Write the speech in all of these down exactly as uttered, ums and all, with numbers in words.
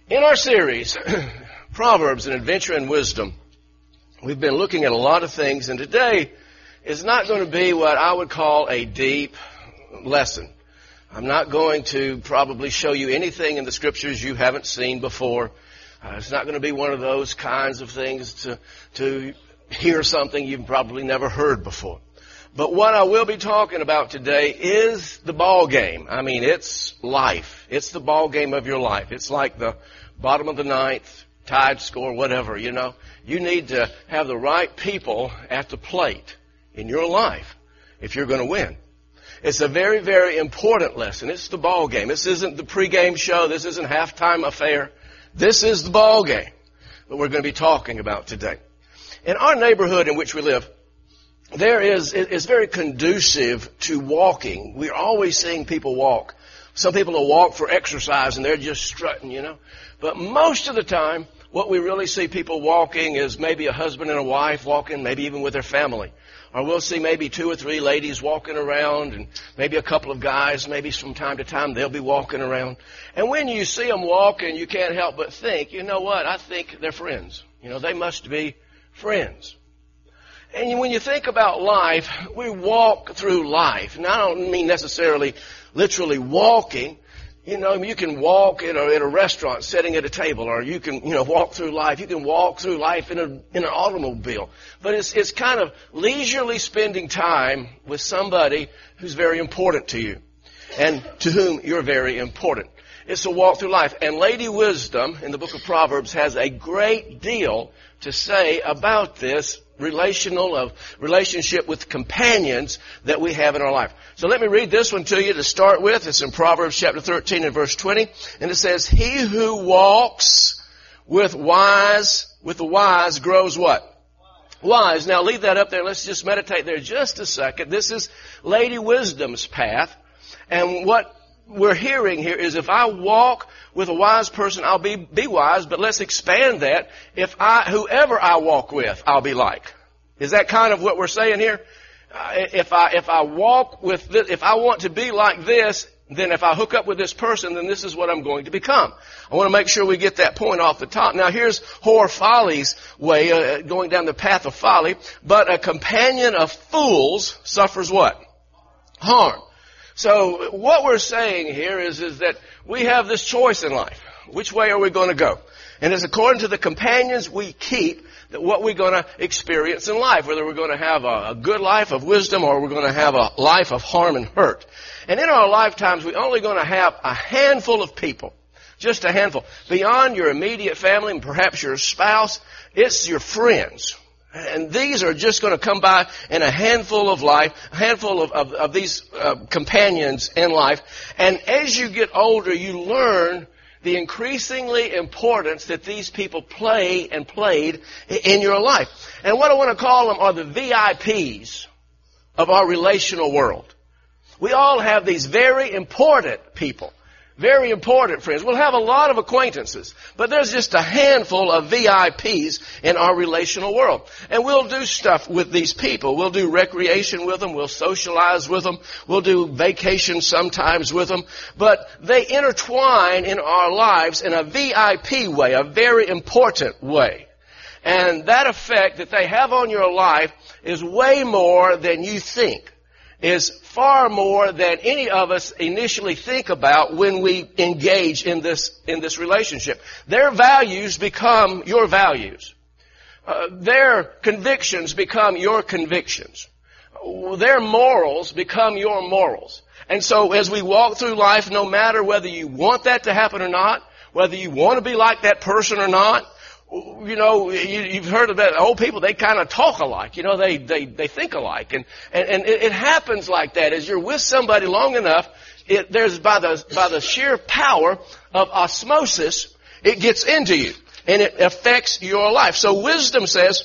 In our series, Proverbs, an Adventure in Wisdom, we've been looking at a lot of things, and today is not going to be what I would call a deep lesson. I'm not going to probably show you anything in the Scriptures you haven't seen before. Uh, it's not going to be one of those kinds of things to, to hear something you've probably never heard before. But what I will be talking about today is the ball game. I mean, it's life. It's the ball game of your life. It's like the bottom of the ninth, tied score, whatever, you know. You need to have the right people at the plate in your life if you're going to win. It's a very, very important lesson. It's the ball game. This isn't the pregame show. This isn't halftime affair. This is the ball game that we're going to be talking about today. In our neighborhood in which we live, there is, it's very conducive to walking. We're always seeing people walk. Some people will walk for exercise and they're just strutting, you know. But most of the time, what we really see people walking is maybe a husband and a wife walking, maybe even with their family. Or we'll see maybe two or three ladies walking around and maybe a couple of guys, maybe from time to time they'll be walking around. And when you see them walking, you can't help but think, you know what, I think they're friends. You know, they must be friends. And when you think about life, we walk through life. And I don't mean necessarily literally walking. You know, you can walk in a, in a restaurant sitting at a table, or you can, you know, walk through life. You can walk through life in a, in an automobile. But it's, it's kind of leisurely spending time with somebody who's very important to you and to whom you're very important. It's a walk through life. And Lady Wisdom in the book of Proverbs has a great deal to say about this relational of relationship with companions that we have in our life. So let me read this one to you to start with. It's in Proverbs chapter thirteen and verse twenty. And it says, he who walks with wise, with the wise grows what? Wise. Now leave that up there. Let's just meditate there just a second. This is Lady Wisdom's path. And what we're hearing here is if I walk with a wise person, I'll be, be wise, but let's expand that. If I, whoever I walk with, I'll be like. Is that kind of what we're saying here? Uh, if I, if I walk with this, if I want to be like this, then if I hook up with this person, then this is what I'm going to become. I want to make sure we get that point off the top. Now here's whore folly's way, uh, going down the path of folly. But a companion of fools suffers what? Harm. So what we're saying here is, is that we have this choice in life. Which way are we going to go? And it's according to the companions we keep that what we're going to experience in life, whether we're going to have a, a good life of wisdom or we're going to have a life of harm and hurt. And in our lifetimes, we're only going to have a handful of people, just a handful. Beyond your immediate family and perhaps your spouse, it's your friends. And these are just going to come by in a handful of life, a handful of, of, of these uh, companions in life. And as you get older, you learn the increasingly importance that these people play and played in your life. And what I want to call them are the V I Ps of our relational world. We all have these very important people. Very important friends. We'll have a lot of acquaintances, but there's just a handful of V I Ps in our relational world. And we'll do stuff with these people. We'll do recreation with them. We'll socialize with them. We'll do vacation sometimes with them. But they intertwine in our lives in a V I P way, a very important way. And that effect that they have on your life is way more than you think. Is far more than any of us initially think about when we engage in this in this relationship. Their values become your values. Uh, their convictions become your convictions. Their morals become your morals. And so as we walk through life, no matter whether you want that to happen or not, whether you want to be like that person or not, you know, you, you've heard of that. Old people, they kind of talk alike. You know, they, they, they think alike. And, and, and it, it happens like that. As you're with somebody long enough, it, there's by the, by the sheer power of osmosis, it gets into you. And it affects your life. So wisdom says,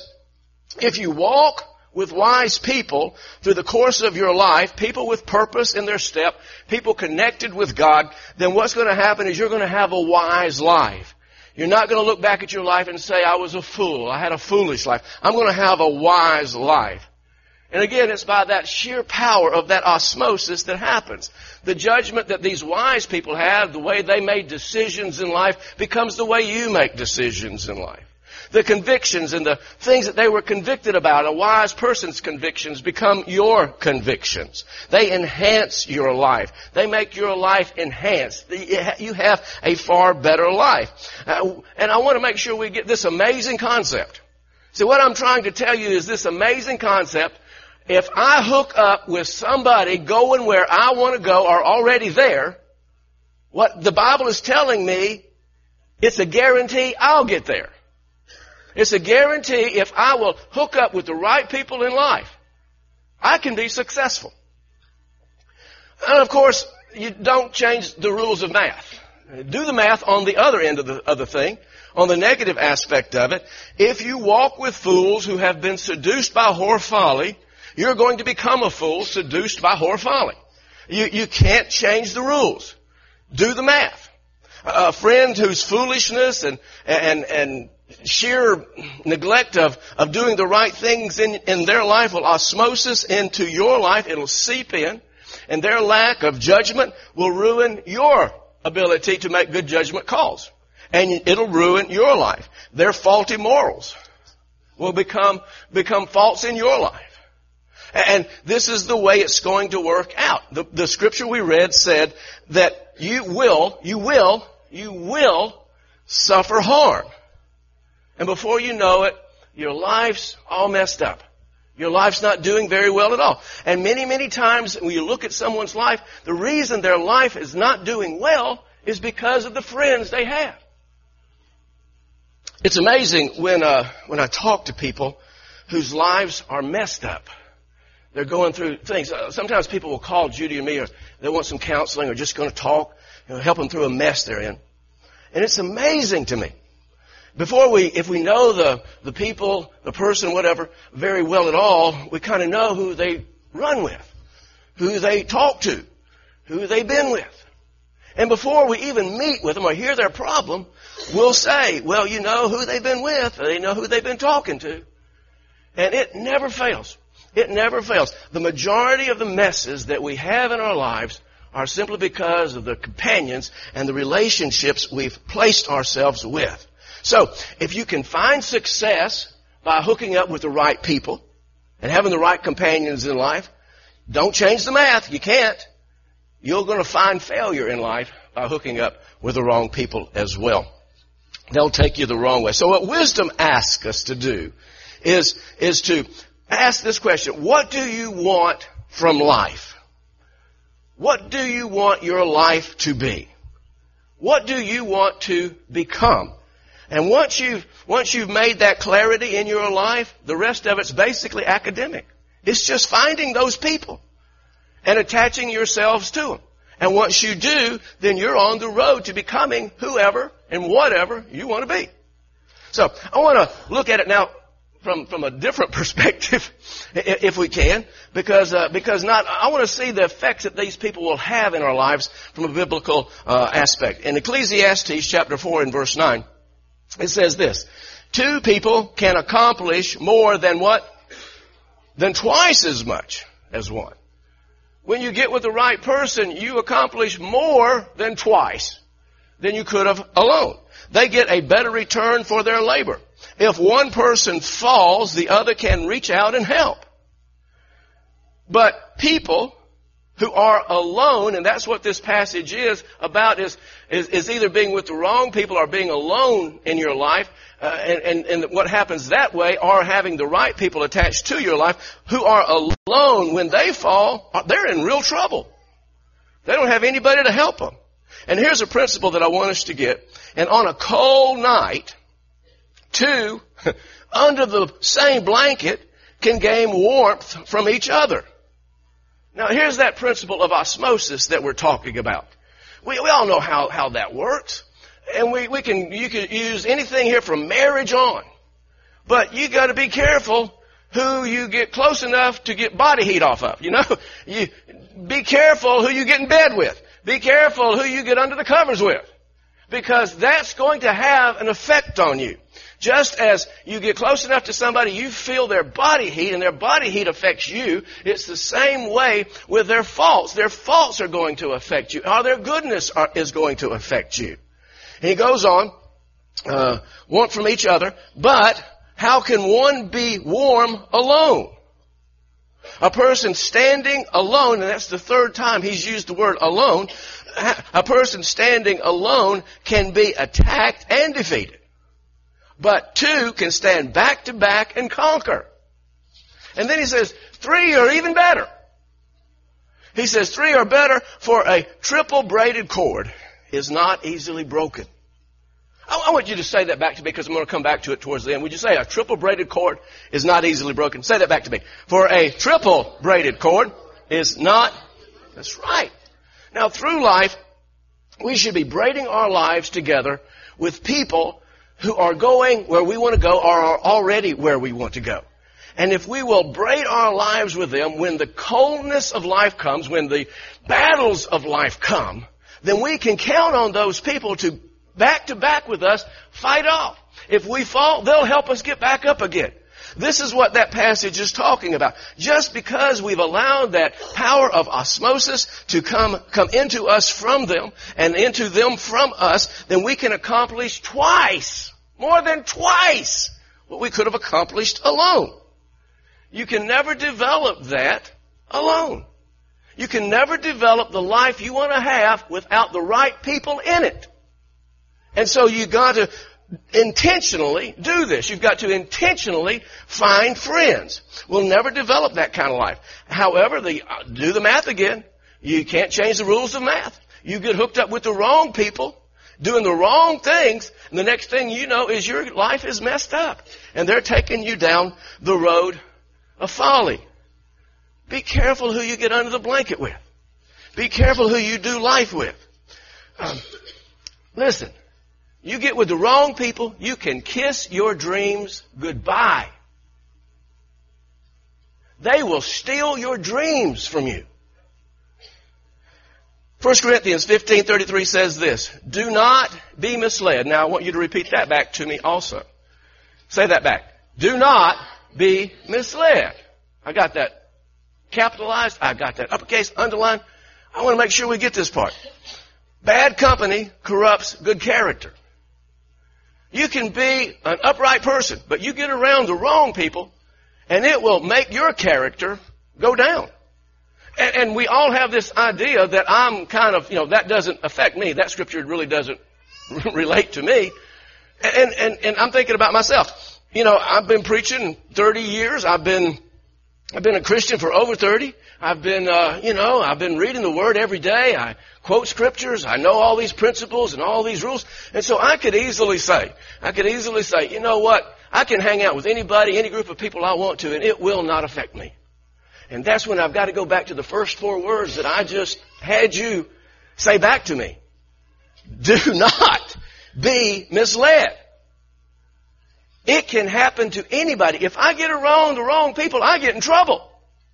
if you walk with wise people through the course of your life, people with purpose in their step, people connected with God, then what's going to happen is you're going to have a wise life. You're not going to look back at your life and say, I was a fool. I had a foolish life. I'm going to have a wise life. And again, it's by that sheer power of that osmosis that happens. The judgment that these wise people have, the way they made decisions in life, becomes the way you make decisions in life. The convictions and the things that they were convicted about, a wise person's convictions, become your convictions. They enhance your life. They make your life enhanced. You have a far better life. Uh, and I want to make sure we get this amazing concept. So what I'm trying to tell you is this amazing concept. If I hook up with somebody going where I want to go or already there, what the Bible is telling me, it's a guarantee I'll get there. It's a guarantee if I will hook up with the right people in life, I can be successful. And of course, you don't change the rules of math. Do the math on the other end of the, of the thing, on the negative aspect of it. If you walk with fools who have been seduced by whore folly, you're going to become a fool seduced by whore folly. You, you can't change the rules. Do the math. A friend whose foolishness and, and, and sheer neglect of, of doing the right things in, in their life will osmosis into your life. It'll seep in. And their lack of judgment will ruin your ability to make good judgment calls. And it'll ruin your life. Their faulty morals will become, become faults in your life. And this is the way it's going to work out. The, the scripture we read said that you will, you will, you will suffer harm. And before you know it, your life's all messed up. Your life's not doing very well at all. And many, many times when you look at someone's life, the reason their life is not doing well is because of the friends they have. It's amazing when, uh, when I talk to people whose lives are messed up. They're going through things. Sometimes people will call Judy and me, or they want some counseling, or just going to talk, you know, help them through a mess they're in. And it's amazing to me. Before we, if we know the, the people, the person, whatever, very well at all, we kind of know who they run with, who they talk to, who they've been with. And before we even meet with them or hear their problem, we'll say, well, you know who they've been with, or they know who they've been talking to. And it never fails. It never fails. The majority of the messes that we have in our lives are simply because of the companions and the relationships we've placed ourselves with. So, if you can find success by hooking up with the right people and having the right companions in life, don't change the math. You can't. You're going to find failure in life by hooking up with the wrong people as well. They'll take you the wrong way. So what wisdom asks us to do is, is to ask this question: what do you want from life? What do you want your life to be? What do you want to become? And once you've, once you've made that clarity in your life, the rest of it's basically academic. It's just finding those people and attaching yourselves to them. And once you do, then you're on the road to becoming whoever and whatever you want to be. So I want to look at it now from, from a different perspective, if we can, because, uh, because not, I want to see the effects that these people will have in our lives from a biblical, uh, aspect. In Ecclesiastes chapter four and verse nine, it says this: two people can accomplish more than what? Than twice as much as one. When you get with the right person, you accomplish more than twice than you could have alone. They get a better return for their labor. If one person falls, the other can reach out and help. But people who are alone, and that's what this passage is about, is, is, is either being with the wrong people or being alone in your life, uh, and, and, and what happens that way, or having the right people attached to your life, who are alone. When they fall, they're in real trouble. They don't have anybody to help them. And here's a principle that I want us to get. And on a cold night, two under the same blanket can gain warmth from each other. Now, here's that principle of osmosis that we're talking about. We, we all know how, how that works. And we, we can, you can use anything here from marriage on. But you got to be careful who you get close enough to get body heat off of. You know, you be careful who you get in bed with. Be careful who you get under the covers with. because that's going to have an effect on you. Just as you get close enough to somebody, you feel their body heat, and their body heat affects you. It's the same way with their faults. Their faults are going to affect you, or their goodness are, is going to affect you. And he goes on, uh, want from each other, but how can one be warm alone? A person standing alone, and that's the third time he's used the word alone, a person standing alone can be attacked and defeated. But two can stand back to back and conquer. And then he says, three are even better. He says, three are better, for a triple braided cord is not easily broken. I, I want you to say that back to me, because I'm going to come back to it towards the end. Would you say a triple braided cord is not easily broken? Say that back to me. For a triple braided cord is not, that's right. Now through life, we should be braiding our lives together with people who are going where we want to go, or are already where we want to go. And if we will braid our lives with them, when the coldness of life comes, when the battles of life come, then we can count on those people to back to back with us fight off. If we fall, they'll help us get back up again. This is what that passage is talking about. Just because we've allowed that power of osmosis to come, come into us from them and into them from us, then we can accomplish twice, more than twice, what we could have accomplished alone. You can never develop that alone. You can never develop the life you want to have without the right people in it. And so you got to intentionally do this. You've got to intentionally find friends. We'll never develop that kind of life. However, the, uh, do the math again. You can't change the rules of math. You get hooked up with the wrong people, doing the wrong things, and the next thing you know is your life is messed up. And they're taking you down the road of folly. Be careful who you get under the blanket with. Be careful who you do life with. Um, listen. You get with the wrong people, you can kiss your dreams goodbye. They will steal your dreams from you. First Corinthians fifteen thirty-three says this, do not be misled. Now I want you to repeat that back to me also. Say that back. Do not be misled. I got that capitalized. I got that uppercase, underlined. I want to make sure we get this part. Bad company corrupts good character. You can be an upright person, but you get around the wrong people, and it will make your character go down. And, and we all have this idea that I'm kind of, you know, that doesn't affect me. That scripture really doesn't relate to me. And, and, and I'm thinking about myself. You know, I've been preaching thirty years. I've been, I've been a Christian for over thirty. I've been, uh, you know, I've been reading the Word every day. I quote scriptures. I know all these principles and all these rules. And so I could easily say, I could easily say, you know what? I can hang out with anybody, any group of people I want to, and it will not affect me. And that's when I've got to go back to the first four words that I just had you say back to me. Do not be misled. It can happen to anybody. If I get around the wrong people, I get in trouble.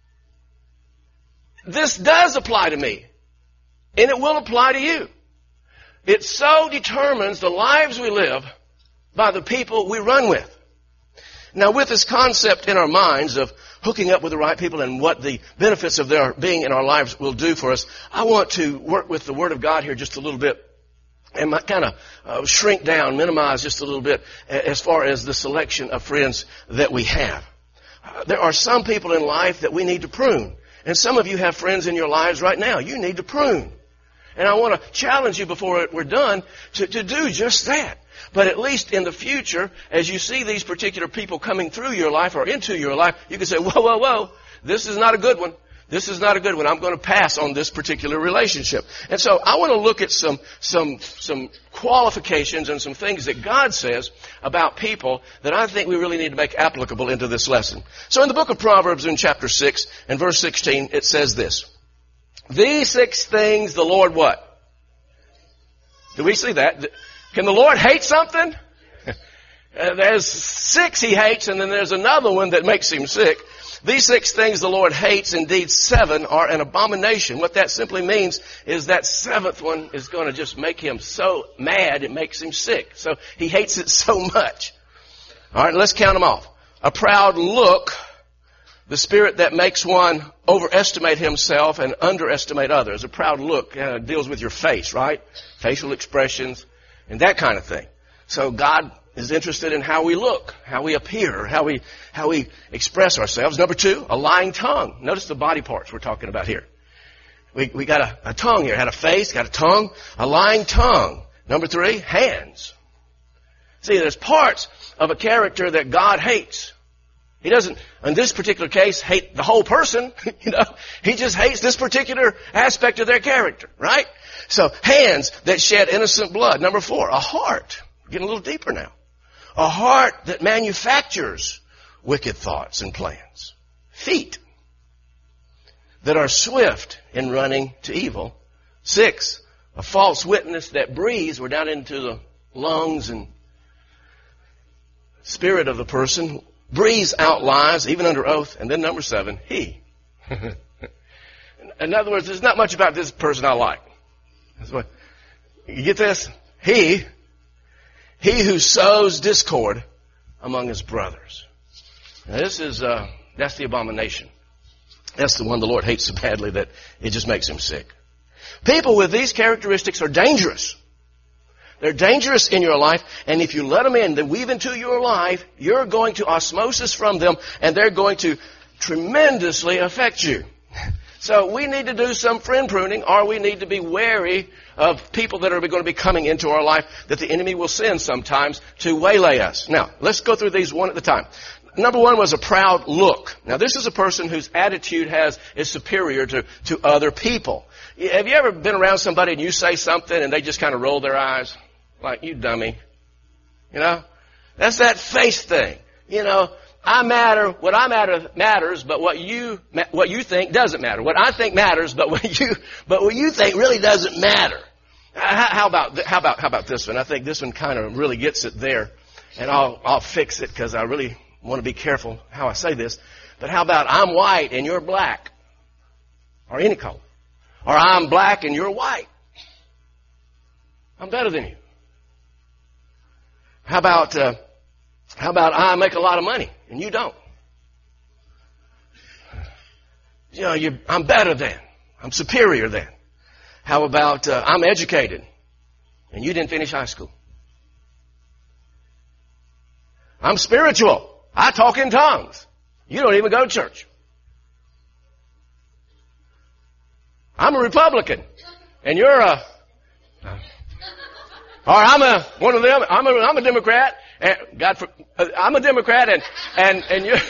This does apply to me. And it will apply to you. It so determines the lives we live by the people we run with. Now, with this concept in our minds of hooking up with the right people and what the benefits of their being in our lives will do for us, I want to work with the Word of God here just a little bit and kind of uh, shrink down, minimize just a little bit as far as the selection of friends that we have. Uh, there are some people in life that we need to prune. And some of you have friends in your lives right now. You need to prune. And I want to challenge you before we're done to, to do just that. But at least in the future, as you see these particular people coming through your life or into your life, you can say, whoa, whoa, whoa, this is not a good one. This is not a good one. I'm going to pass on this particular relationship. And so I want to look at some, some, some qualifications and some things that God says about people that I think we really need to make applicable into this lesson. So in the book of Proverbs in chapter six and verse sixteen, it says this. These six things the Lord what? Do we see that? Can the Lord hate something? Uh, there's six he hates, and then there's another one that makes him sick. These six things the Lord hates, indeed seven are an abomination. What that simply means is that seventh one is going to just make him so mad it makes him sick. So he hates it so much. All right, let's count them off. A proud look, the spirit that makes one overestimate himself and underestimate others. A proud look uh, deals with your face, right? Facial expressions and that kind of thing. So God is interested in how we look, how we appear, how we how we express ourselves. Number two, a lying tongue. Notice the body parts we're talking about here. We we got a, a tongue here, had a face, got a tongue, a lying tongue. Number three, hands. See, there's parts of a character that God hates. He doesn't, in this particular case, hate the whole person. You know, he just hates this particular aspect of their character, right? So, hands that shed innocent blood. Number four, a heart. Getting a little deeper now. A heart that manufactures wicked thoughts and plans. Feet that are swift in running to evil. Six, a false witness that breathes. We're down into the lungs and spirit of the person. Breathes out lies, even under oath. And then number seven, he. In other words, there's not much about this person I like. That's what, you get this? He, he who sows discord among his brothers. Now this is, uh, that's the abomination. That's the one the Lord hates so badly that it just makes him sick. People with these characteristics are dangerous. They're dangerous in your life, and if you let them in, they weave into your life, you're going to osmosis from them, and they're going to tremendously affect you. So we need to do some friend pruning, or we need to be wary of people that are going to be coming into our life that the enemy will send sometimes to waylay us. Now, let's go through these one at a time. Number one was a proud look. Now, this is a person whose attitude has is superior to, to other people. Have you ever been around somebody and you say something and they just kind of roll their eyes? Like, you dummy. You know? That's that face thing. You know, I matter, what I matter matters, but what you, what you think doesn't matter. What I think matters, but what you, but what you think really doesn't matter. How, how about, how about, how about this one? I think this one kind of really gets it there. And I'll, I'll fix it because I really want to be careful how I say this. But how about I'm white and you're black? Or any color. Or I'm black and you're white. I'm better than you. How about, uh, how about I make a lot of money and you don't? You know, you, I'm better than. I'm superior than. How about uh, I'm educated and you didn't finish high school? I'm spiritual. I talk in tongues. You don't even go to church. I'm a Republican and you're a... Uh, Or I'm a one of them. I'm a I'm a Democrat. And God, for, uh, I'm a Democrat, and and and you.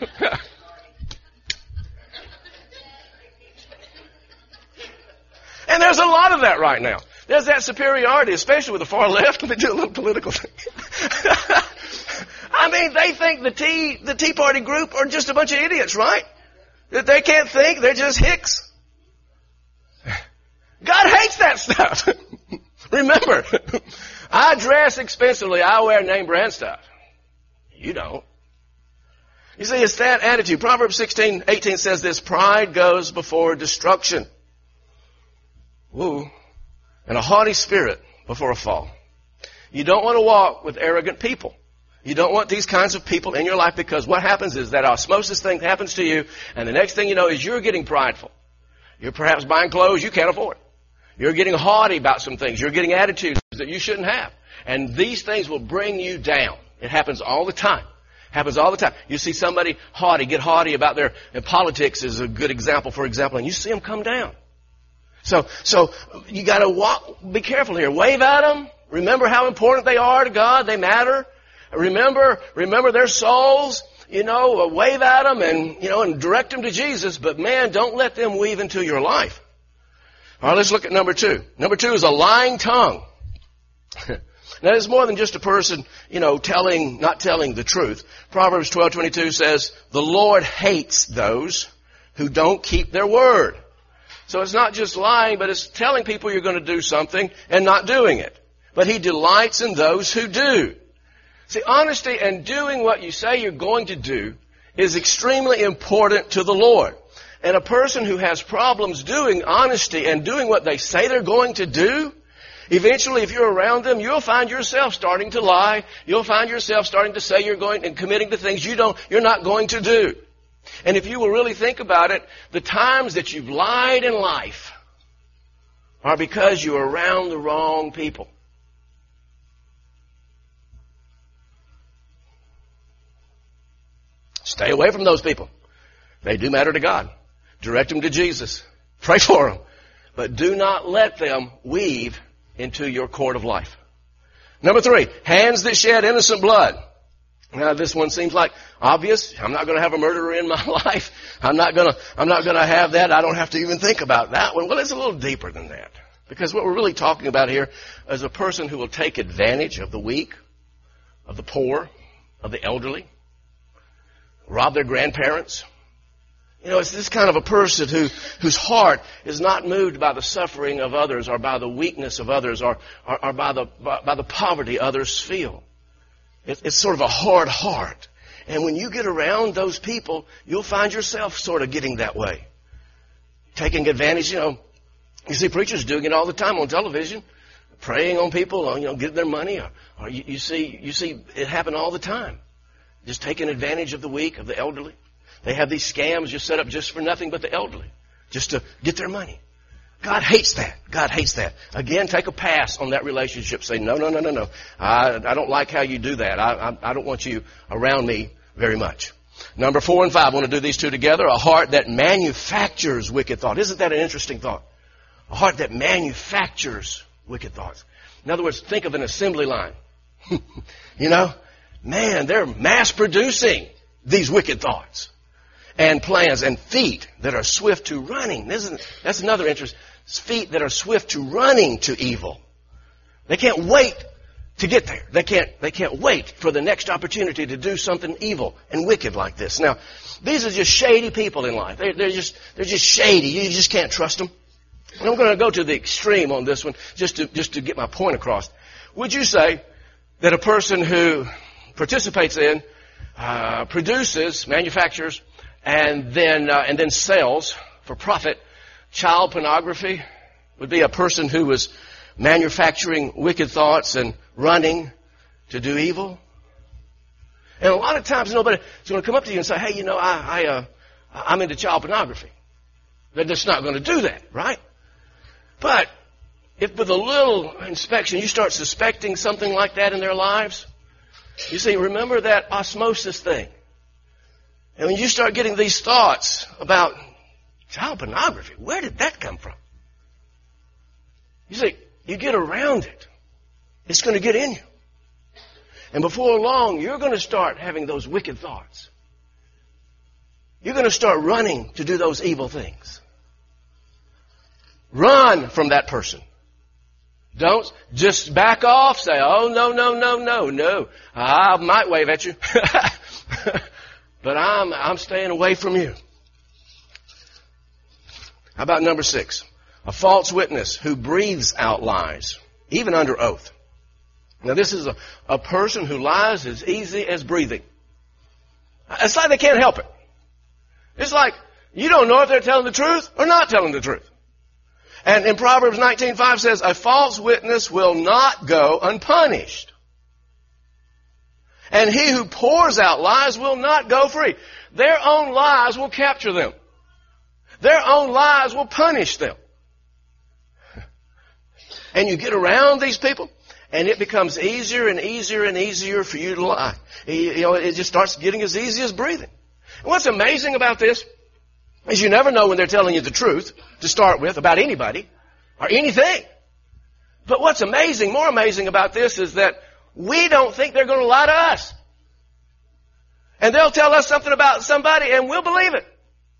And there's a lot of that right now. There's that superiority, especially with the far left. Let me do a little political thing. I mean, they think the Tea the Tea Party group are just a bunch of idiots, right? That they can't think. They're just hicks. God hates that stuff. Remember, I dress expensively. I wear name brand stuff. You don't. You see, it's that attitude. Proverbs sixteen eighteen says this, pride goes before destruction. Woo. And a haughty spirit before a fall. You don't want to walk with arrogant people. You don't want these kinds of people in your life because what happens is that osmosis thing happens to you, and the next thing you know is you're getting prideful. You're perhaps buying clothes you can't afford. You're getting haughty about some things. You're getting attitudes that you shouldn't have. And these things will bring you down. It happens all the time. Happens all the time. You see somebody haughty, get haughty about their, their politics is a good example, for example, and you see them come down. So, so you got to walk. Be careful here. Wave at them. Remember how important they are to God. They matter. Remember, remember their souls. You know, wave at them and you know and direct them to Jesus. But man, don't let them weave into your life. All right, let's look at number two. Number two is a lying tongue. Now, it's more than just a person, you know, telling, not telling the truth. Proverbs twelve twenty-two says, the Lord hates those who don't keep their word. So it's not just lying, but it's telling people you're going to do something and not doing it. But he delights in those who do. See, honesty and doing what you say you're going to do is extremely important to the Lord. And a person who has problems doing honesty and doing what they say they're going to do, eventually if you're around them, you'll find yourself starting to lie. You'll find yourself starting to say you're going and committing to things you don't, you're not going to do. And if you will really think about it, the times that you've lied in life are because you're around the wrong people. Stay away from those people. They do matter to God. Direct them to Jesus. Pray for them. But do not let them weave into your court of life. Number three, hands that shed innocent blood. Now, this one seems like obvious. I'm not going to have a murderer in my life. I'm not going to, I'm not going to have that. I don't have to even think about that one. Well, it's a little deeper than that. Because what we're really talking about here is a person who will take advantage of the weak, of the poor, of the elderly, rob their grandparents. You know, it's this kind of a person who, whose heart is not moved by the suffering of others or by the weakness of others or, or, or by the, by, by the poverty others feel. It, it's sort of a hard heart. And when you get around those people, you'll find yourself sort of getting that way. Taking advantage, you know, you see preachers doing it all the time on television, preying on people, you know, getting their money. Or, or you, you see, you see it happen all the time. Just taking advantage of the weak, of the elderly. They have these scams just set up just for nothing but the elderly, just to get their money. God hates that. God hates that. Again, take a pass on that relationship. Say, no, no, no, no, no. I, I don't like how you do that. I, I, I don't want you around me very much. Number four and five, I want to do these two together. A heart that manufactures wicked thought. Isn't that an interesting thought? A heart that manufactures wicked thoughts. In other words, think of an assembly line. You know, man, they're mass producing these wicked thoughts and plans, and feet that are swift to running. Isn't, that's another interest. Feet that are swift to running to evil. They can't wait to get there. They can't, they can't wait for the next opportunity to do something evil and wicked like this. Now, these are just shady people in life. They're, they're just, they're just shady. You just can't trust them. And I'm going to go to the extreme on this one just to, just to get my point across. Would you say that a person who participates in, uh, produces, manufactures, and then uh, and then sells for profit child pornography would be a person who was manufacturing wicked thoughts and running to do evil? And a lot of times nobody is going to come up to you and say, hey, you know, I, I, uh, I'm into child pornography. They're just not going to do that, right? But if with a little inspection you start suspecting something like that in their lives, you see, remember that osmosis thing. And when you start getting these thoughts about child pornography, where did that come from? You see, you get around it. It's going to get in you. And before long, you're going to start having those wicked thoughts. You're going to start running to do those evil things. Run from that person. Don't just back off, say, oh, no, no, no, no, no. I might wave at you. But I'm, I'm staying away from you. How about number six? A false witness who breathes out lies, even under oath. Now this is a, a person who lies as easy as breathing. It's like they can't help it. It's like you don't know if they're telling the truth or not telling the truth. And in Proverbs nineteen five says, a false witness will not go unpunished. And he who pours out lies will not go free. Their own lies will capture them. Their own lies will punish them. And you get around these people, and it becomes easier and easier and easier for you to lie. You know, it just starts getting as easy as breathing. And what's amazing about this is you never know when they're telling you the truth to start with about anybody or anything. But what's amazing, more amazing about this is that we don't think they're going to lie to us. And they'll tell us something about somebody and we'll believe it.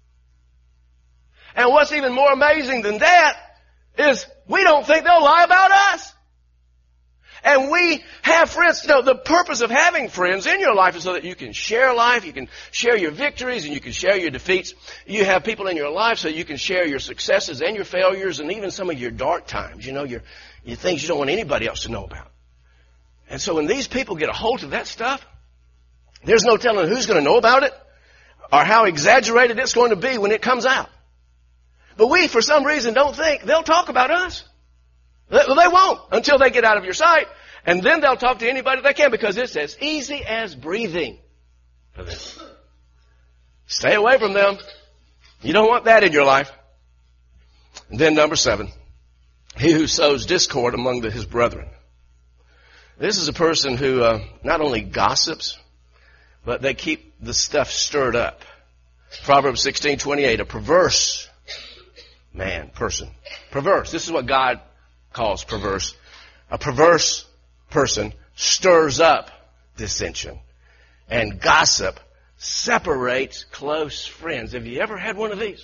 And what's even more amazing than that is we don't think they'll lie about us. And we have friends. You know, the purpose of having friends in your life is so that you can share life, you can share your victories, and you can share your defeats. You have people in your life so you can share your successes and your failures and even some of your dark times, you know, your, your things you don't want anybody else to know about. And so when these people get a hold of that stuff, there's no telling who's going to know about it or how exaggerated it's going to be when it comes out. But we, for some reason, don't think they'll talk about us. They, they won't until they get out of your sight. And then they'll talk to anybody they can because it's as easy as breathing for them. Stay away from them. You don't want that in your life. And then number seven, he who sows discord among the, his brethren. This is a person who uh, not only gossips, but they keep the stuff stirred up. Proverbs sixteen twenty-eight, a perverse man, person. Perverse. This is what God calls perverse. A perverse person stirs up dissension. And gossip separates close friends. Have you ever had one of these?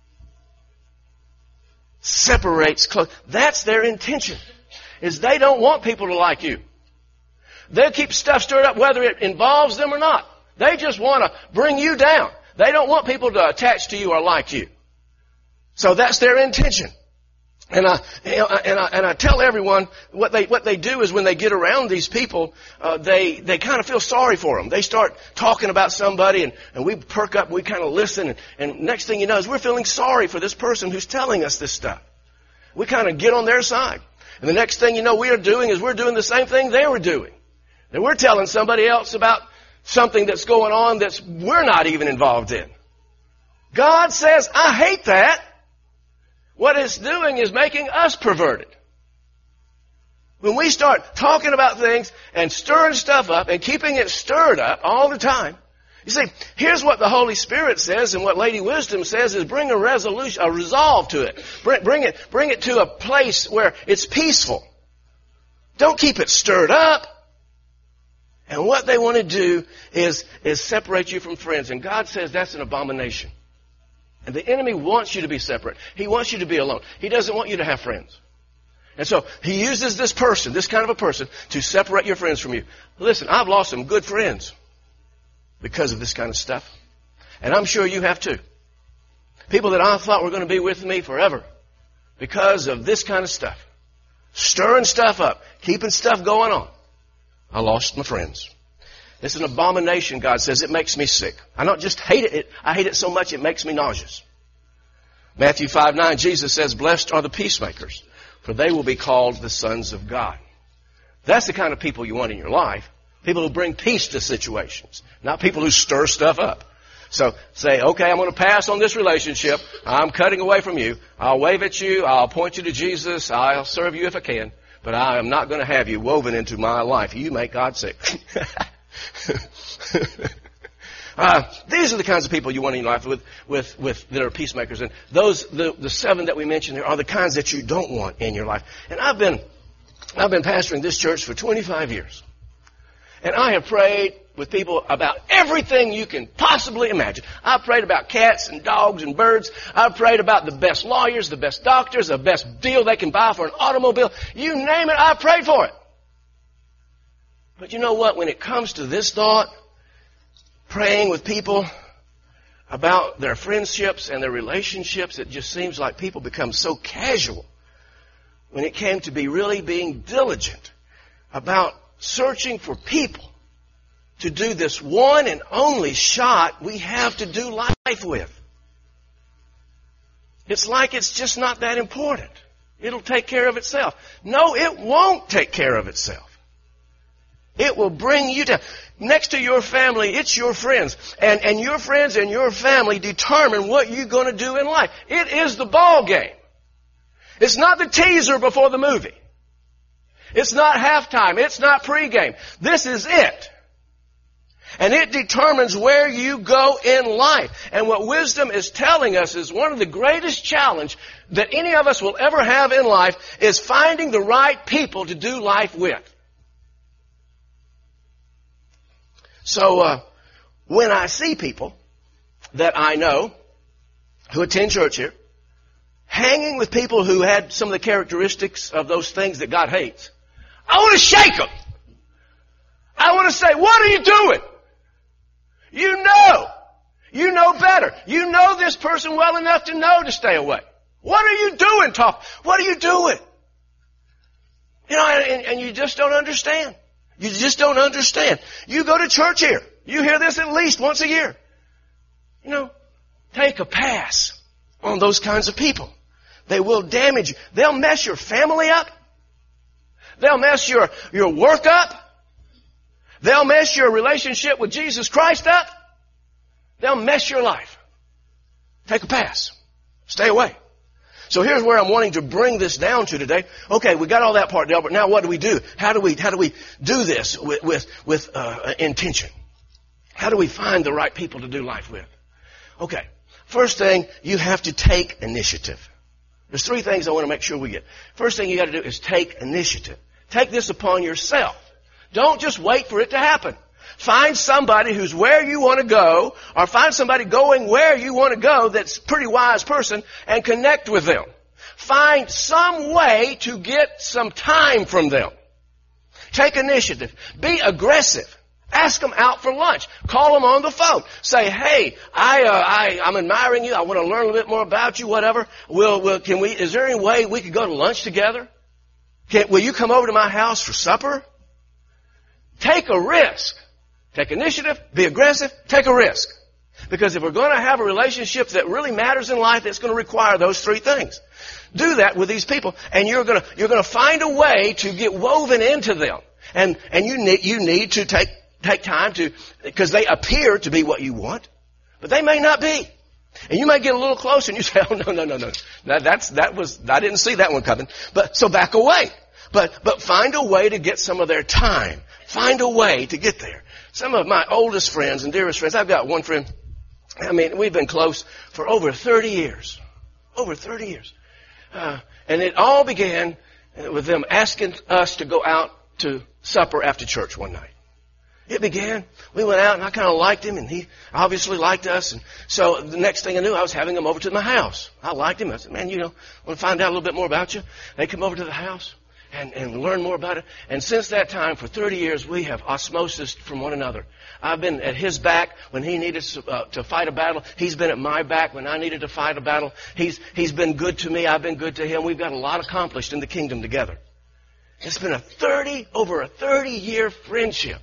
Separates close. That's their intention. Is they don't want people to like you. They'll keep stuff stirred up whether it involves them or not. They just want to bring you down. They don't want people to attach to you or like you. So that's their intention. And I, and I, and I tell everyone what they, what they do is when they get around these people, uh, they, they kind of feel sorry for them. They start talking about somebody and, and we perk up, we kind of listen. And, and next thing you know is we're feeling sorry for this person who's telling us this stuff. We kind of get on their side. And the next thing you know we are doing is we're doing the same thing they were doing. And we're telling somebody else about something that's going on that we're not even involved in. God says, I hate that. What it's doing is making us perverted. When we start talking about things and stirring stuff up and keeping it stirred up all the time, you see, here's what the Holy Spirit says and what Lady Wisdom says is bring a resolution, a resolve to it. Bring, bring it, bring it to a place where it's peaceful. Don't keep it stirred up. And what they want to do is, is separate you from friends. And God says that's an abomination. And the enemy wants you to be separate. He wants you to be alone. He doesn't want you to have friends. And so he uses this person, this kind of a person, to separate your friends from you. Listen, I've lost some good friends because of this kind of stuff. And I'm sure you have too. People that I thought were going to be with me forever because of this kind of stuff. Stirring stuff up, keeping stuff going on. I lost my friends. It's an abomination, God says. It makes me sick. I don't just hate it. it. I hate it so much it makes me nauseous. Matthew five nine, Jesus says, blessed are the peacemakers, for they will be called the sons of God. That's the kind of people you want in your life. People who bring peace to situations, not people who stir stuff up. So say, okay, I'm going to pass on this relationship. I'm cutting away from you. I'll wave at you. I'll point you to Jesus. I'll serve you if I can. But I am not going to have you woven into my life. You make God sick. uh, these are the kinds of people you want in your life with, with, with that are peacemakers. And those, the, the seven that we mentioned here are the kinds that you don't want in your life. And I've been, I've been pastoring this church for twenty-five years. And I have prayed with people about everything you can possibly imagine. I've prayed about cats and dogs and birds. I've prayed about the best lawyers, the best doctors, the best deal they can buy for an automobile. You name it, I've prayed for it. But you know what? When it comes to this thought, praying with people about their friendships and their relationships, it just seems like people become so casual. When it came to be really being diligent about searching for people to do this one and only shot we have to do life with. It's like it's just not that important. It'll take care of itself. No, it won't take care of itself. It will bring you down. Next to your family, it's your friends. And, and your friends and your family determine what you're going to do in life. It is the ball game. It's not the teaser before the movie. It's not halftime. It's not pregame. This is it. And it determines where you go in life. And what wisdom is telling us is one of the greatest challenges that any of us will ever have in life is finding the right people to do life with. So uh, when I see people that I know who attend church here, hanging with people who had some of the characteristics of those things that God hates, I want to shake them. I want to say, what are you doing? You know. You know better. You know this person well enough to know to stay away. What are you doing, talk? What are you doing? You know, and, and you just don't understand. You just don't understand. You go to church here. You hear this at least once a year. You know, take a pass on those kinds of people. They will damage you. They'll mess your family up. They'll mess your, your work up. They'll mess your relationship with Jesus Christ up. They'll mess your life. Take a pass. Stay away. So here's where I'm wanting to bring this down to today. Okay, we got all that part down, but now what do we do? How do we, how do we do this with, with, with uh, intention? How do we find the right people to do life with? Okay, first thing, you have to take initiative. There's three things I want to make sure we get. First thing you got to do is take initiative. Take this upon yourself. Don't just wait for it to happen. Find somebody who's where you want to go, or find somebody going where you want to go that's a pretty wise person, and connect with them. Find some way to get some time from them. Take initiative. Be aggressive. Ask them out for lunch. Call them on the phone. Say, hey, I, uh, I, I'm admiring you. I want to learn a little bit more about you, whatever. Will, will, can we, is there any way we could go to lunch together? Can, will you come over to my house for supper? Take a risk. Take initiative, be aggressive, take a risk. Because if we're going to have a relationship that really matters in life, it's going to require those three things. Do that with these people, and you're going to, you're going to find a way to get woven into them. And, and you need, you need to take, take time to, because they appear to be what you want, but they may not be. And you may get a little closer and you say, oh, no, no, no, no. That, that's, that was, I didn't see that one coming. But, so back away. But, but find a way to get some of their time. Find a way to get there. Some of my oldest friends and dearest friends, I've got one friend, I mean, we've been close for over thirty years. Over thirty years. Uh, and it all began with them asking us to go out to supper after church one night. It began, we went out and I kind of liked him and he obviously liked us. And so the next thing I knew, I was having him over to my house. I liked him. I said, man, you know, want to find out a little bit more about you? They come over to the house. And, and learn more about it. And since that time, for thirty years, we have osmosis from one another. I've been at his back when he needed to, uh, to fight a battle. He's been at my back when I needed to fight a battle. He's, he's been good to me. I've been good to him. We've got a lot accomplished in the kingdom together. It's been a thirty, over a thirty year friendship.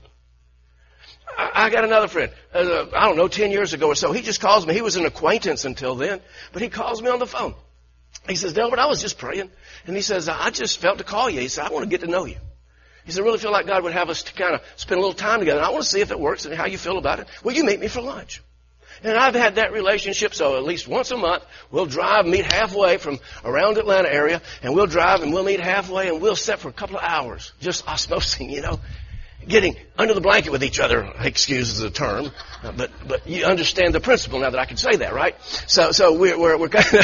I, I got another friend, uh, I don't know, ten years ago or so. He just calls me. He was an acquaintance until then, but he calls me on the phone. He says, Delbert, I was just praying. And he says, I just felt to call you. He said, I want to get to know you. He said, I really feel like God would have us to kind of spend a little time together. And I want to see if it works and how you feel about it. Will you meet me for lunch? And I've had that relationship, so at least once a month, we'll drive, meet halfway from around Atlanta area, and we'll drive and we'll meet halfway, and we'll sit for a couple of hours, just osmosing, you know, getting under the blanket with each other. Excuse the term, but but you understand the principle now that I can say that, right? So so we're we're, we're kind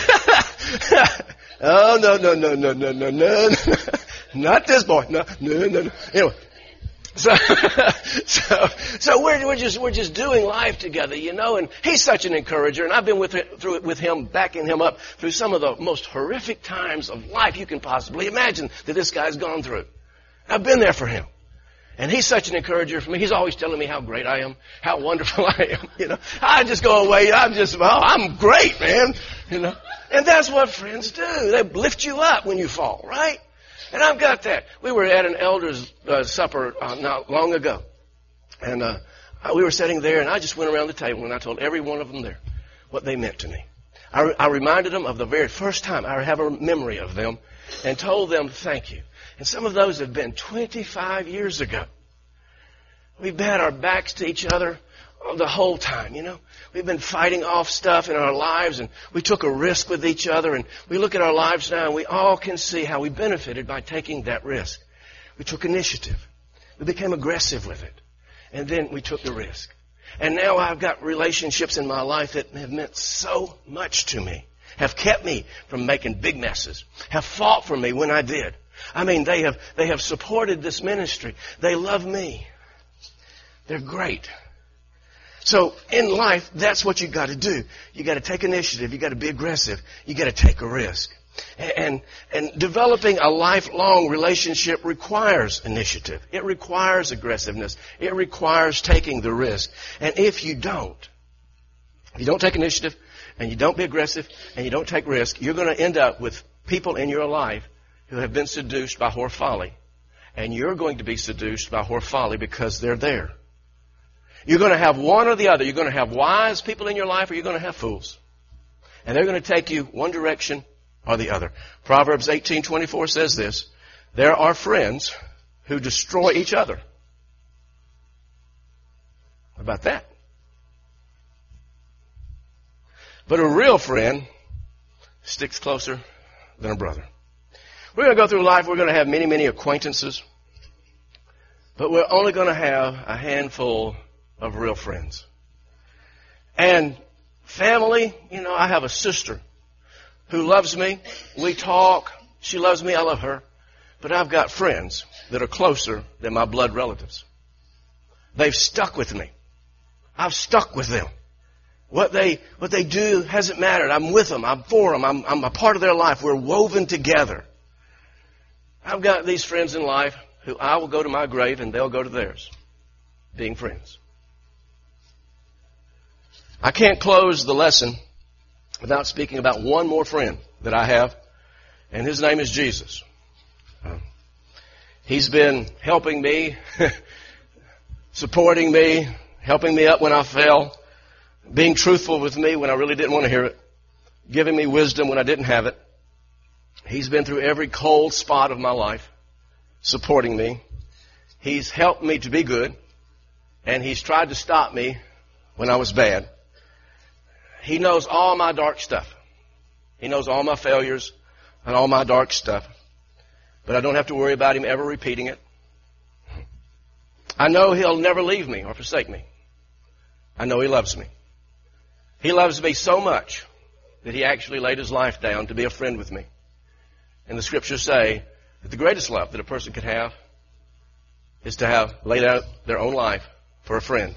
of oh no no no no no no no not this boy no no no no anyway. So, so, so we're, we're just, we're just doing life together, you know, and he's such an encourager, and I've been with, through, with him, backing him up through some of the most horrific times of life you can possibly imagine that this guy's gone through. I've been there for him. And he's such an encourager for me. He's always telling me how great I am, how wonderful I am, you know. I just go away, I'm just, oh, I'm great, man, you know. And that's what friends do. They lift you up when you fall, right? And I've got that. We were at an elders' uh, supper uh, not long ago. And uh, we were sitting there, and I just went around the table, and I told every one of them there what they meant to me. I, re- I reminded them of the very first time I have a memory of them and told them thank you. And some of those have been twenty-five years ago. We've had our backs to each other the whole time, you know. We've been fighting off stuff in our lives, and we took a risk with each other, and we look at our lives now, and we all can see how we benefited by taking that risk. We took initiative. We became aggressive with it. And then we took the risk. And now I've got relationships in my life that have meant so much to me, have kept me from making big messes, have fought for me when I did. I mean, they have, they have supported this ministry. They love me. They're great. So in life, that's what you got to do. You got to take initiative. You got to be aggressive. You got to take a risk. And, and developing a lifelong relationship requires initiative. It requires aggressiveness. It requires taking the risk. And if you don't, if you don't take initiative and you don't be aggressive and you don't take risk, you're going to end up with people in your life who have been seduced by whore folly. and you're going to be seduced by whore folly because they're there. You're going to have one or the other. You're going to have wise people in your life, or you're going to have fools. And they're going to take you one direction or the other. Proverbs eighteen twenty-four says this: there are friends who destroy each other. How about that? But a real friend sticks closer than a brother. We're going to go through life. We're going to have many, many acquaintances. But we're only going to have a handful of real friends. And family, you know, I have a sister who loves me. We talk. She loves me. I love her. But I've got friends that are closer than my blood relatives. They've stuck with me. I've stuck with them. What they what they do hasn't mattered. I'm with them. I'm for them. I'm, I'm a part of their life. We're woven together. I've got these friends in life who I will go to my grave and they'll go to theirs, being friends. I can't close the lesson without speaking about one more friend that I have, and his name is Jesus. Uh, he's been helping me, supporting me, helping me up when I fell, being truthful with me when I really didn't want to hear it, giving me wisdom when I didn't have it. He's been through every cold spot of my life, supporting me. He's helped me to be good, and he's tried to stop me when I was bad. He knows all my dark stuff. He knows all my failures and all my dark stuff. But I don't have to worry about him ever repeating it. I know he'll never leave me or forsake me. I know he loves me. He loves me so much that he actually laid his life down to be a friend with me. And the scriptures say that the greatest love that a person could have is to have laid out their own life for a friend.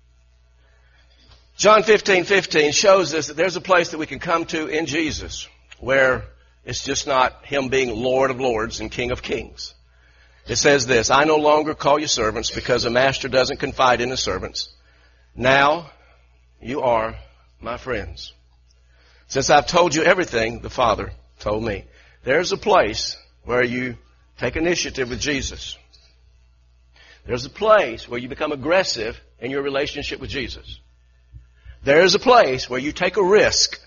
John fifteen fifteen shows us that there's a place that we can come to in Jesus where it's just not him being Lord of Lords and King of Kings. It says this: I no longer call you servants because a master doesn't confide in his servants. Now you are my friends, since I've told you everything the Father told me. There's a place where you take initiative with Jesus. There's a place where you become aggressive in your relationship with Jesus. There's a place where you take a risk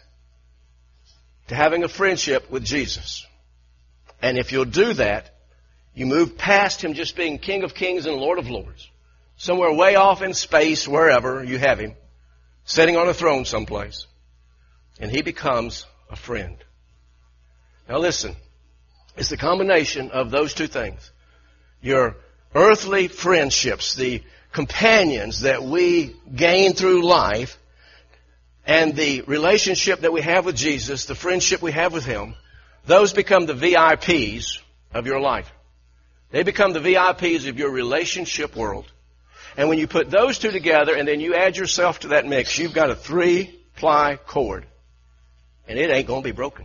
to having a friendship with Jesus. And if you'll do that, you move past him just being King of Kings and Lord of Lords. Somewhere way off in space, wherever you have him, sitting on a throne someplace. And he becomes a friend. Now listen, it's the combination of those two things. Your earthly friendships, the companions that we gain through life, and the relationship that we have with Jesus, the friendship we have with him, those become the V I Ps of your life. They become the V I Ps of your relationship world. And when you put those two together and then you add yourself to that mix, you've got a three-ply cord. And it ain't going to be broken.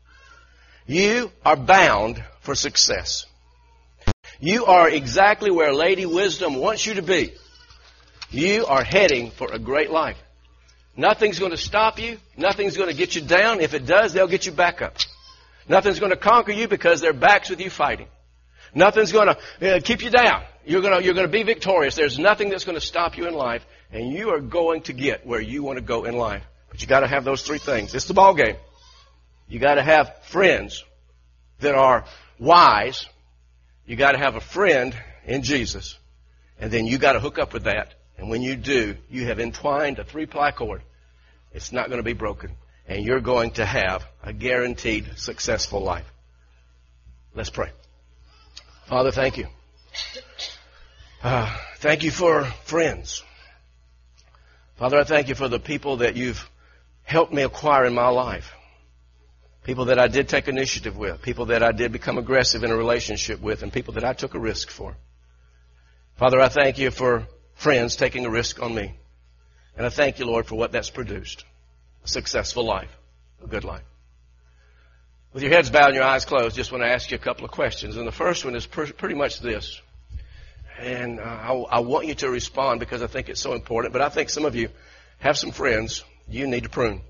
You are bound for success. You are exactly where Lady Wisdom wants you to be. You are heading for a great life. Nothing's going to stop you. Nothing's going to get you down. If it does, they'll get you back up. Nothing's going to conquer you because their back's with you fighting. Nothing's going to uh, keep you down. You're going to, you're going to be victorious. There's nothing that's going to stop you in life, and you are going to get where you want to go in life. But you got to have those three things. It's the ball game. You got to have friends that are wise. You got to have a friend in Jesus, and then you got to hook up with that. And when you do, you have entwined a three-ply cord. It's not going to be broken, and you're going to have a guaranteed successful life. Let's pray. Father, thank you. Uh, thank you for friends. Father, I thank you for the people that you've helped me acquire in my life. People that I did take initiative with. People that I did become aggressive in a relationship with. And people that I took a risk for. Father, I thank you for friends taking a risk on me. And I thank you, Lord, for what that's produced. A successful life. A good life. With your heads bowed and your eyes closed, just want to ask you a couple of questions. And the first one is per- pretty much this. And uh, I, I want you to respond because I think it's so important. But I think some of you have some friends you need to prune.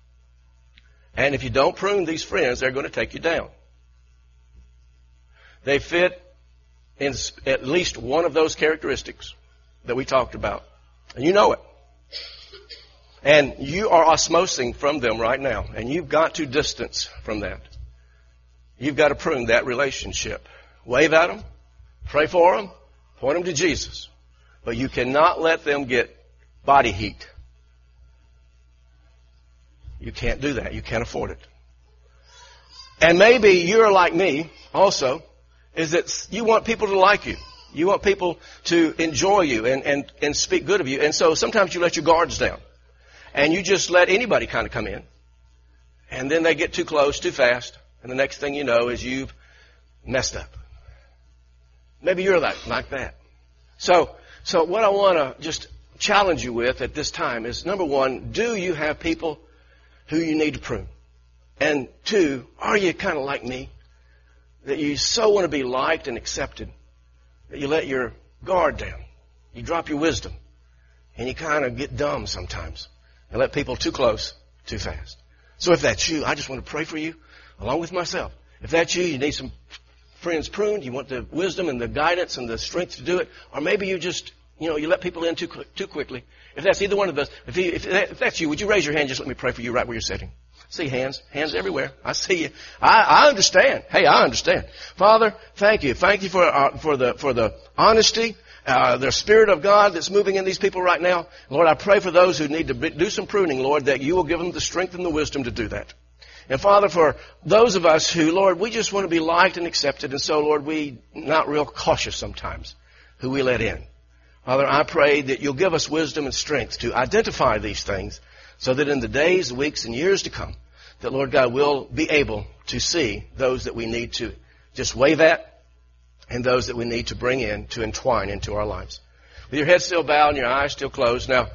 And if you don't prune these friends, they're going to take you down. They fit in at least one of those characteristics that we talked about. And you know it. And you are osmosing from them right now. And you've got to distance from that. You've got to prune that relationship. Wave at them. Pray for them. Point them to Jesus. But you cannot let them get body heat. You can't do that. You can't afford it. And maybe you're like me also, is that you want people to like you. You want people to enjoy you and, and, and speak good of you. And so sometimes you let your guards down. And you just let anybody kind of come in. And then they get too close, too fast. And the next thing you know is you've messed up. Maybe you're like, like that. So, so what I want to just challenge you with at this time is, number one, do you have people who you need to prune? And two, are you kind of like me? That you so want to be liked and accepted that you let your guard down. You drop your wisdom. And you kind of get dumb sometimes. And let people too close, too fast. So if that's you, I just want to pray for you, along with myself. If that's you, you need some friends pruned. You want the wisdom and the guidance and the strength to do it. Or maybe you just, you know, you let people in too too quickly. If that's either one of those, if, you, if, that, if that's you, would you raise your hand? Just let me pray for you right where you're sitting. See hands, hands everywhere. I see you. I, I understand. Hey, I understand. Father, thank you. Thank you for uh, for the for the honesty. Uh, the Spirit of God that's moving in these people right now. Lord, I pray for those who need to be, do some pruning, Lord, that you will give them the strength and the wisdom to do that. And Father, for those of us who, Lord, we just want to be liked and accepted, and so, Lord, we not real cautious sometimes who we let in. Father, I pray that you'll give us wisdom and strength to identify these things so that in the days, weeks, and years to come, that, Lord God, we'll be able to see those that we need to just wave at, and those that we need to bring in to entwine into our lives. With your head still bowed and your eyes still closed. Now,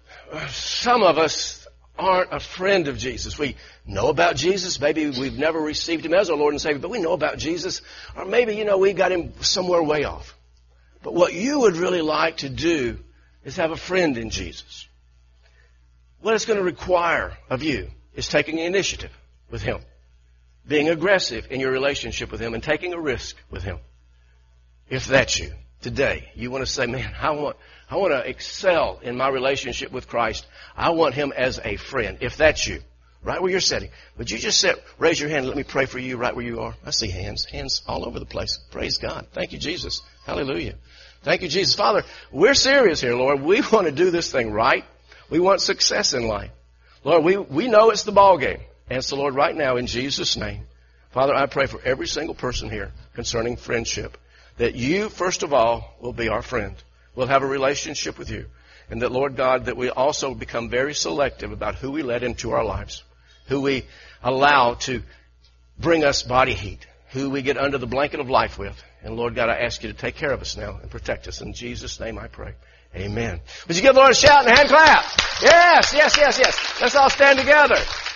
some of us aren't a friend of Jesus. We know about Jesus. Maybe we've never received him as our Lord and Savior, but we know about Jesus. Or maybe, you know, we got him somewhere way off. But what you would really like to do is have a friend in Jesus. What it's going to require of you is taking initiative with him, being aggressive in your relationship with him, and taking a risk with him. If that's you, today, you want to say, man, I want, I want to excel in my relationship with Christ. I want him as a friend. If that's you, right where you're sitting, would you just sit, raise your hand and let me pray for you right where you are? I see hands, hands all over the place. Praise God. Thank you, Jesus. Hallelujah. Thank you, Jesus. Father, we're serious here, Lord. We want to do this thing right. We want success in life. Lord, we, we know it's the ball game. And so, Lord, right now, in Jesus' name, Father, I pray for every single person here concerning friendship, that you, first of all, will be our friend. We'll have a relationship with you. And that, Lord God, that we also become very selective about who we let into our lives, who we allow to bring us body heat, who we get under the blanket of life with. And, Lord God, I ask you to take care of us now and protect us. In Jesus' name I pray. Amen. Would you give the Lord a shout and a hand clap? Yes, yes, yes, yes. Let's all stand together.